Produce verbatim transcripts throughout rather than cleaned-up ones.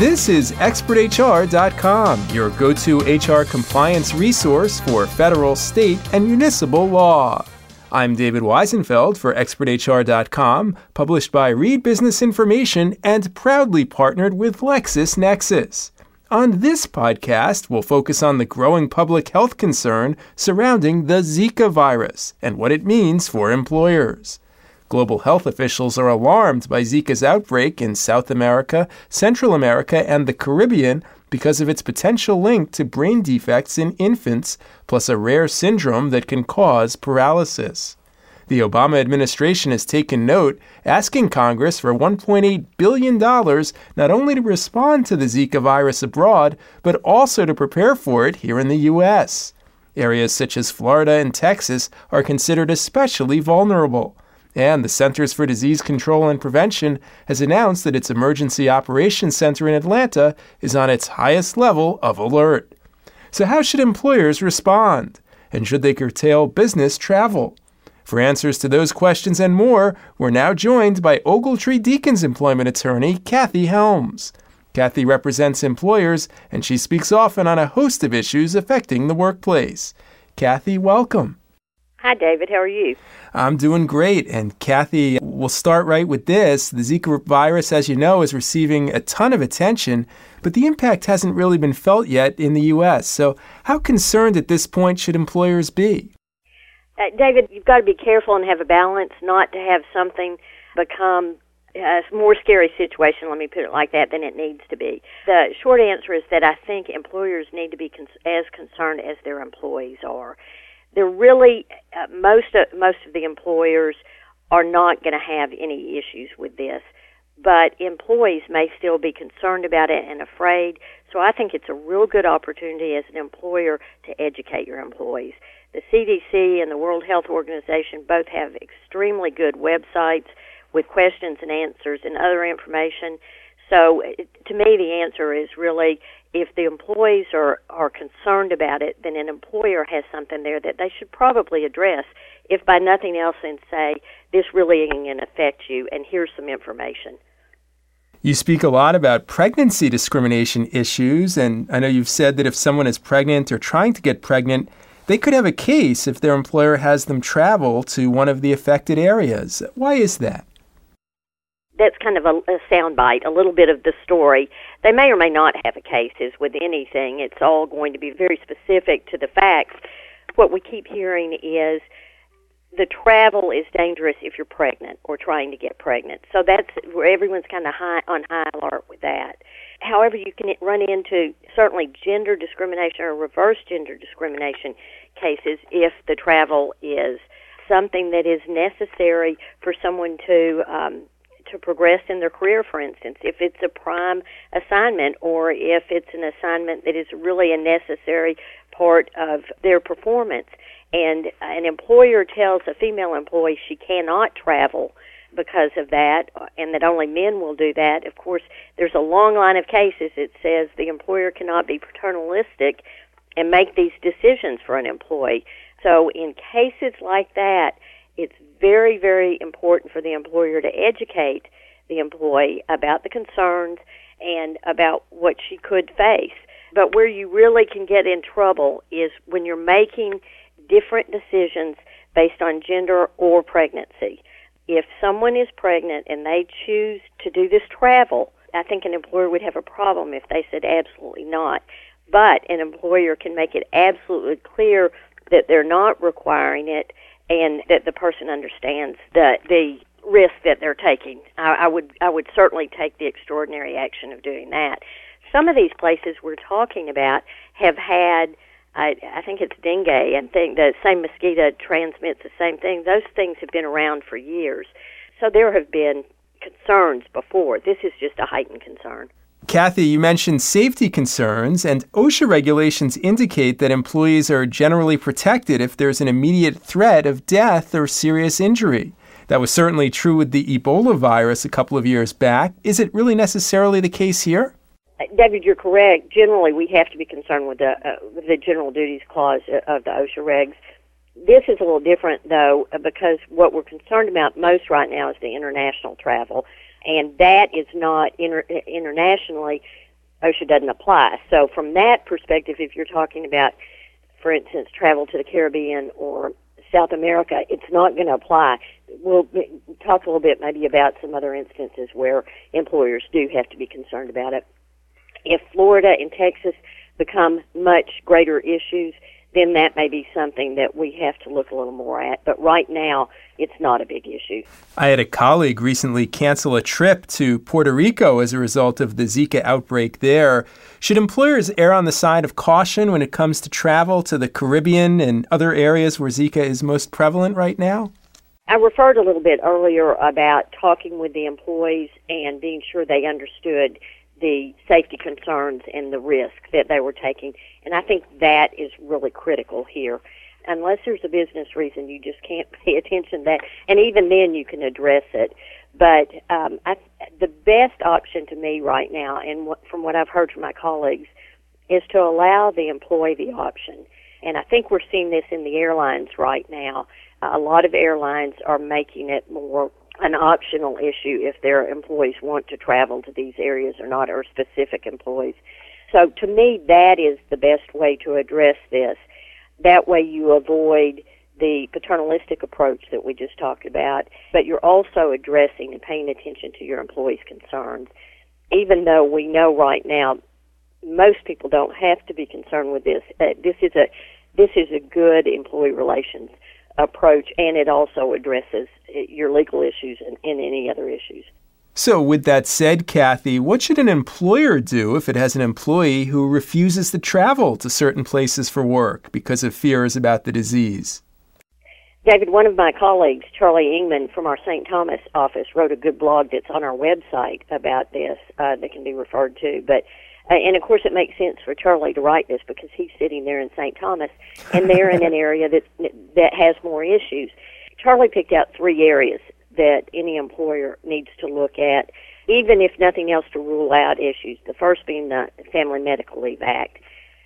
This is expert H R dot com, your go-to H R compliance resource for federal, state, and municipal law. I'm David Weisenfeld for expert H R dot com, published by Reed Business Information and proudly partnered with LexisNexis. On this podcast, we'll focus on the growing public health concern surrounding the Zika virus and what it means for employers. Global health officials are alarmed by Zika's outbreak in South America, Central America, and the Caribbean because of its potential link to brain defects in infants, plus a rare syndrome that can cause paralysis. The Obama administration has taken note, asking Congress for one point eight billion dollars not only to respond to the Zika virus abroad, but also to prepare for it here in the U S. Areas such as Florida and Texas are considered especially vulnerable. And the Centers for Disease Control and Prevention has announced that its Emergency Operations Center in Atlanta is on its highest level of alert. So how should employers respond? And should they curtail business travel? For answers to those questions and more, we're now joined by Ogletree Deacon's employment attorney, Kathy Helms. Kathy represents employers, and she speaks often on a host of issues affecting the workplace. Kathy, welcome. Hi, David. How are you? I'm doing great. And Kathy, we'll start right with this. The Zika virus, as you know, is receiving a ton of attention, but the impact hasn't really been felt yet in the U S. So how concerned at this point should employers be? Uh, David, you've got to be careful and have a balance not to have something become a more scary situation, let me put it like that, than it needs to be. The short answer is that I think employers need to be cons- as concerned as their employees are. They're really, uh, most, of, most of the employers are not going to have any issues with this, but employees may still be concerned about it and afraid, so I think it's a real good opportunity as an employer to educate your employees. The C D C and the World Health Organization both have extremely good websites with questions and answers and other information. So to me, the answer is really, if the employees are, are concerned about it, then an employer has something there that they should probably address, if by nothing else, and say, this really isn't going to affect you, and here's some information. You speak a lot about pregnancy discrimination issues, and I know you've said that if someone is pregnant or trying to get pregnant, they could have a case if their employer has them travel to one of the affected areas. Why is that? That's kind of a, a soundbite, a little bit of the story. They may or may not have a case, as with anything. It's all going to be very specific to the facts. What we keep hearing is the travel is dangerous if you're pregnant or trying to get pregnant. So that's where everyone's kind of high, on high alert with that. However, you can run into certainly gender discrimination or reverse gender discrimination cases if the travel is something that is necessary for someone to um, to progress in their career, for instance, if it's a prime assignment or if it's an assignment that is really a necessary part of their performance. And an employer tells a female employee she cannot travel because of that, and that only men will do that. Of course, there's a long line of cases that says the employer cannot be paternalistic and make these decisions for an employee. So in cases like that, it's very, very important for the employer to educate the employee about the concerns and about what she could face. But where you really can get in trouble is when you're making different decisions based on gender or pregnancy. If someone is pregnant and they choose to do this travel, I think an employer would have a problem if they said absolutely not. But an employer can make it absolutely clear that they're not requiring it and that the person understands the the risk that they're taking. I, I would I would certainly take the extraordinary action of doing that. Some of these places we're talking about have had, I, I think it's dengue, and think the same mosquito transmits the same thing. Those things have been around for years. So there have been concerns before. This is just a heightened concern. Kathy, you mentioned safety concerns, and OSHA regulations indicate that employees are generally protected if there's an immediate threat of death or serious injury. That was certainly true with the Ebola virus a couple of years back. Is it really necessarily the case here? David, you're correct. Generally, we have to be concerned with the, uh, with the general duties clause of the OSHA regs. This is a little different, though, because what we're concerned about most right now is the international travel. And that is not inter- internationally. OSHA doesn't apply. So from that perspective, if you're talking about, for instance, travel to the Caribbean or South America, it's not going to apply. We'll talk a little bit maybe about some other instances where employers do have to be concerned about it. If Florida and Texas become much greater issues, then that may be something that we have to look a little more at. But right now, it's not a big issue. I had a colleague recently cancel a trip to Puerto Rico as a result of the Zika outbreak there. Should employers err on the side of caution when it comes to travel to the Caribbean and other areas where Zika is most prevalent right now? I referred a little bit earlier about talking with the employees and being sure they understood the safety concerns and the risk that they were taking. And I think that is really critical here. Unless there's a business reason, you just can't pay attention to that. And even then, you can address it. But um, I, the best option to me right now, and what, from what I've heard from my colleagues, is to allow the employee the option. And I think we're seeing this in the airlines right now. Uh, a lot of airlines are making it more an optional issue if their employees want to travel to these areas or not, or specific employees. So to me, that is the best way to address this. That way you avoid the paternalistic approach that we just talked about, but you're also addressing and paying attention to your employees' concerns. Even though we know right now most people don't have to be concerned with this, uh, this is a this is a good employee relations approach, and it also addresses your legal issues and, and any other issues. So with that said, Kathy, what should an employer do if it has an employee who refuses to travel to certain places for work because of fears about the disease? David, one of my colleagues, Charlie Ingman from our Saint Thomas office, wrote a good blog that's on our website about this uh, that can be referred to. But uh, and, of course, it makes sense for Charlie to write this because he's sitting there in Saint Thomas, and they're in an area that that has more issues. Charlie picked out three areas that any employer needs to look at, even if nothing else, to rule out issues. The first being the Family Medical Leave Act.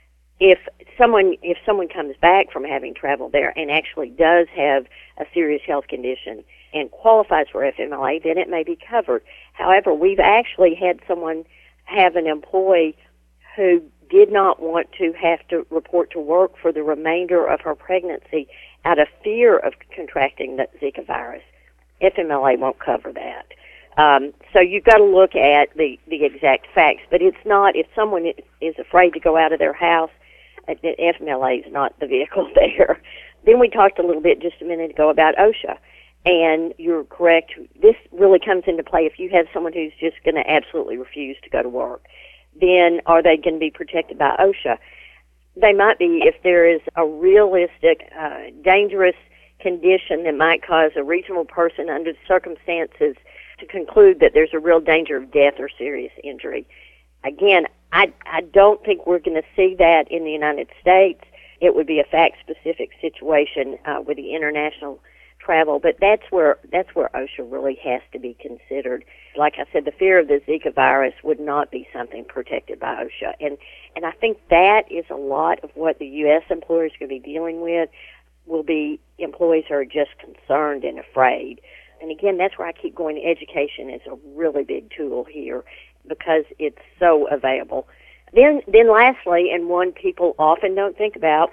If someone if someone comes back from having traveled there and actually does have a serious health condition and qualifies for F M L A, then it may be covered. However, we've actually had someone have an employee who did not want to have to report to work for the remainder of her pregnancy out of fear of contracting the Zika virus. F M L A won't cover that. Um, so you've got to look at the, the exact facts. But it's not, if someone is afraid to go out of their house, F M L A is not the vehicle there. Then we talked a little bit just a minute ago about OSHA. And you're correct. This really comes into play if you have someone who's just going to absolutely refuse to go to work. Then are they going to be protected by OSHA? They might be if there is a realistic, uh, dangerous condition that might cause a reasonable person under the circumstances to conclude that there's a real danger of death or serious injury. Again, I, I don't think we're going to see that in the United States. It would be a fact-specific situation uh, with the international travel, but that's where that's where OSHA really has to be considered. Like I said, the fear of the Zika virus would not be something protected by OSHA, and and I think that is a lot of what the U S employers are going to be dealing with. Will be employees who are just concerned and afraid. And again, that's where I keep going. Education is a really big tool here because it's so available. Then, then lastly, and one people often don't think about,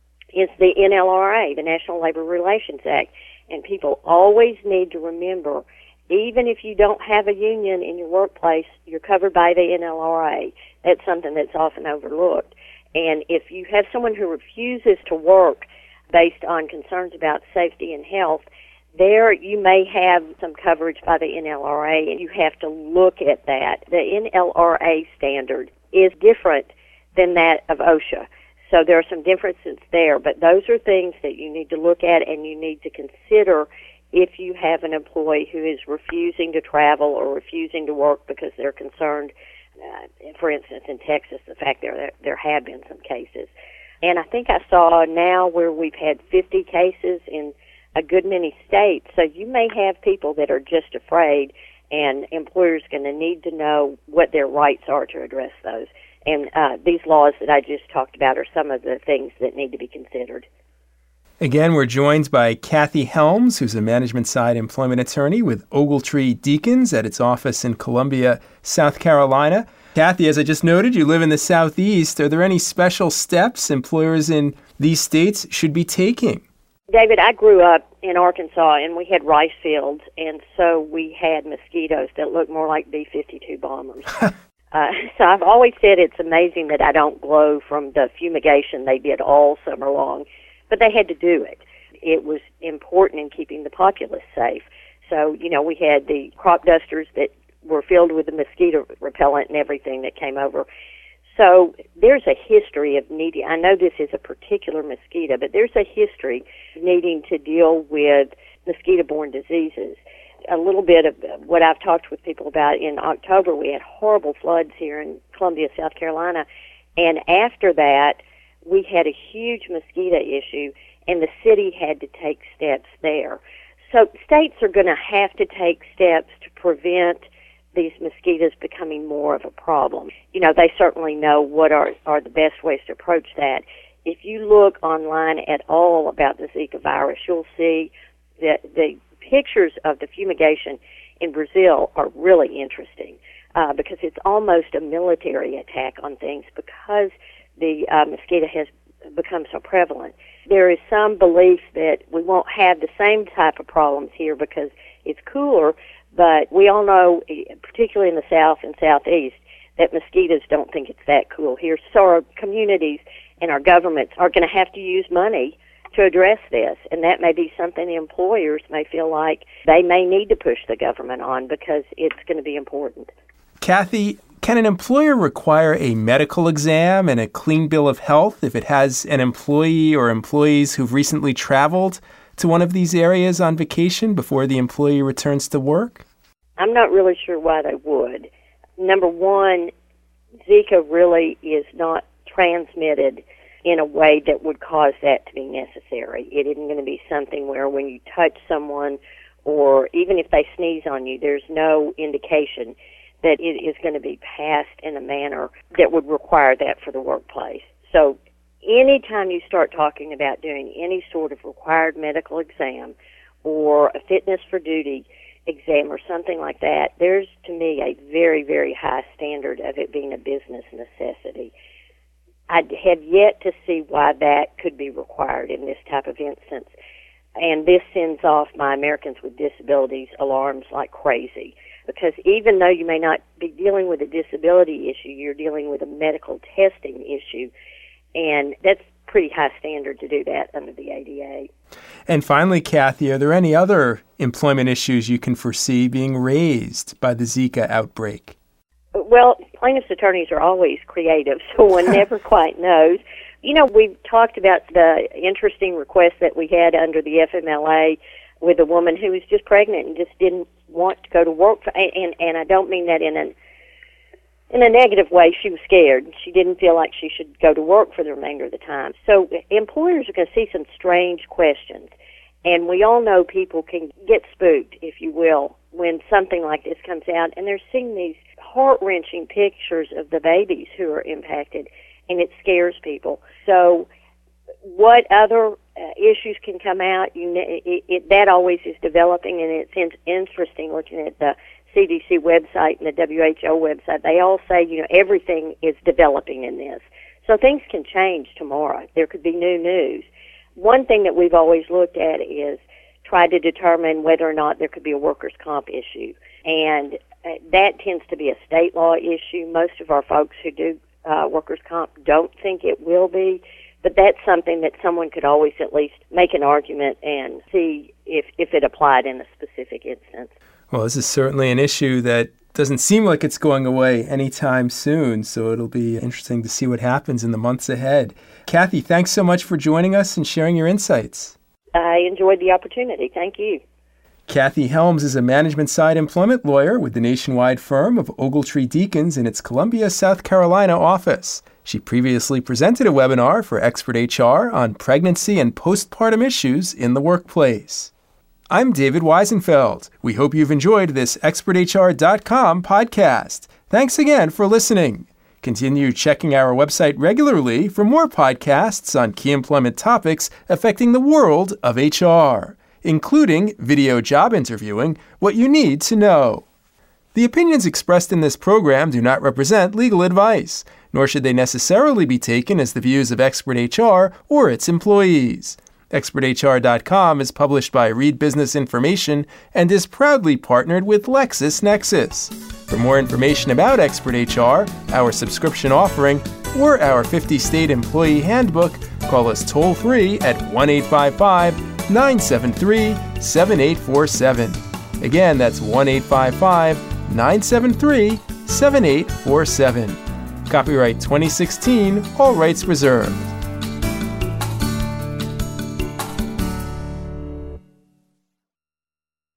is the N L R A, the National Labor Relations Act. And people always need to remember, even if you don't have a union in your workplace, you're covered by the N L R A. That's something that's often overlooked. And if you have someone who refuses to work based on concerns about safety and health, there you may have some coverage by the N L R A, and you have to look at that. The N L R A standard is different than that of OSHA. So there are some differences there, but those are things that you need to look at and you need to consider if you have an employee who is refusing to travel or refusing to work because they're concerned. Uh, for instance, in Texas, the fact there there have been some cases. And I think I saw now where we've had fifty cases in a good many states. So you may have people that are just afraid, and employers are going to need to know what their rights are to address those. And uh, these laws that I just talked about are some of the things that need to be considered. Again, we're joined by Kathy Helms, who's a management-side employment attorney with Ogletree Deakins at its office in Columbia, South Carolina. Kathy, as I just noted, you live in the Southeast. Are there any special steps employers in these states should be taking? David, I grew up in Arkansas, and we had rice fields, and so we had mosquitoes that looked more like B fifty-two bombers. uh, so I've always said it's amazing that I don't glow from the fumigation they did all summer long, but they had to do it. It was important in keeping the populace safe. So, you know, we had the crop dusters that were filled with the mosquito repellent and everything that came over. So there's a history of needing, I know this is a particular mosquito, but there's a history of needing to deal with mosquito-borne diseases. A little bit of what I've talked with people about, in October we had horrible floods here in Columbia, South Carolina, and after that we had a huge mosquito issue, and the city had to take steps there. So states are going to have to take steps to prevent these mosquitoes becoming more of a problem. You know, they certainly know what are, are the best ways to approach that. If you look online at all about the Zika virus, you'll see that the pictures of the fumigation in Brazil are really interesting uh, because it's almost a military attack on things because the uh, mosquito has become so prevalent. There is some belief that we won't have the same type of problems here because it's cooler, but we all know, particularly in the South and Southeast, that mosquitoes don't think it's that cool here. So our communities and our governments are going to have to use money to address this, and that may be something the employers may feel like they may need to push the government on because it's going to be important. Kathy, can an employer require a medical exam and a clean bill of health if it has an employee or employees who've recently traveled to one of these areas on vacation before the employee returns to work? I'm not really sure why they would. Number one, Zika really is not transmitted in a way that would cause that to be necessary. It isn't going to be something where when you touch someone or even if they sneeze on you, there's no indication that it is going to be passed in a manner that would require that for the workplace. So anytime you start talking about doing any sort of required medical exam or a fitness for duty exam or something like that, there's, to me, a very, very high standard of it being a business necessity. I have yet to see why that could be required in this type of instance. And this sends off my Americans with Disabilities alarms like crazy. Because even though you may not be dealing with a disability issue, you're dealing with a medical testing issue. And that's pretty high standard to do that under the A D A. And finally, Kathy, are there any other employment issues you can foresee being raised by the Zika outbreak? Well, plaintiffs' attorneys are always creative, so one never quite knows. You know, we've talked about the interesting request that we had under the F M L A with a woman who was just pregnant and just didn't want to go to work. For, and, and I don't mean that in an in a negative way. She was scared. She didn't feel like she should go to work for the remainder of the time. So employers are going to see some strange questions. And we all know people can get spooked, if you will, when something like this comes out. And they're seeing these heart-wrenching pictures of the babies who are impacted, and it scares people. So what other uh, issues can come out? You, it, it, that always is developing, and it's in, interesting looking at the C D C website and the W H O website. They all say, you know, everything is developing in this. So things can change tomorrow. There could be new news. One thing that we've always looked at is try to determine whether or not there could be a workers' comp issue. And uh, that tends to be a state law issue. Most of our folks who do uh, workers' comp don't think it will be. But that's something that someone could always at least make an argument and see if, if it applied in a specific instance. Well, this is certainly an issue that doesn't seem like it's going away anytime soon, so it'll be interesting to see what happens in the months ahead. Kathy, thanks so much for joining us and sharing your insights. I enjoyed the opportunity. Thank you. Kathy Helms is a management-side employment lawyer with the nationwide firm of Ogletree Deakins in its Columbia, South Carolina office. She previously presented a webinar for Expert H R on pregnancy and postpartum issues in the workplace. I'm David Weisenfeld. We hope you've enjoyed this expert H R dot com podcast. Thanks again for listening. Continue checking our website regularly for more podcasts on key employment topics affecting the world of H R, including video job interviewing, what you need to know. The opinions expressed in this program do not represent legal advice, nor should they necessarily be taken as the views of Expert H R or its employees. Expert H R dot com is published by Reed Business Information and is proudly partnered with LexisNexis. For more information about Expert H R, our subscription offering, or our fifty-state employee handbook, call us toll-free at one eight five five, nine seven three, seven eight four seven. Again, that's one eight five five, nine seven three, seven eight four seven. Copyright twenty sixteen, all rights reserved.